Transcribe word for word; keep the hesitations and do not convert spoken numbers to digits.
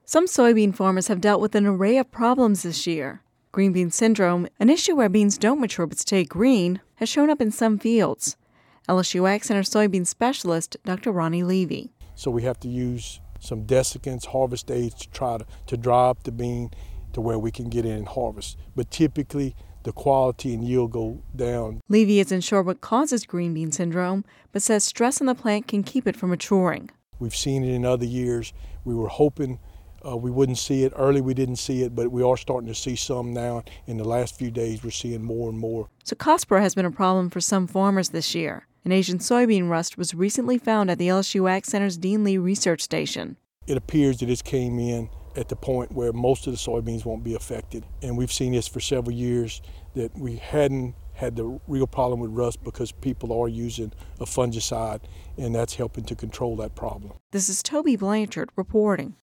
Some soybean farmers have dealt with an array of problems this year. Green bean syndrome, an issue where beans don't mature but stay green, has shown up in some fields. L S U Ag Center soybean specialist Doctor Ronnie Levy. So we have to use some desiccants, harvest aids to try to, to dry up the bean to where we can get in and harvest. But typically, the quality and yield go down. Levy isn't sure what causes green bean syndrome, but says stress on the plant can keep it from maturing. We've seen it in other years. We were hoping uh, we wouldn't see it. Early we didn't see it, but we are starting to see some now. In the last few days, we're seeing more and more. Cercospora has been a problem for some farmers this year. An Asian soybean rust was recently found at the L S U Ag Center's Dean Lee Research Station. It appears that it came in at the point where most of the soybeans won't be affected. And we've seen this for several years, that we hadn't had the real problem with rust because people are using a fungicide, and that's helping to control that problem. This is Toby Blanchard reporting.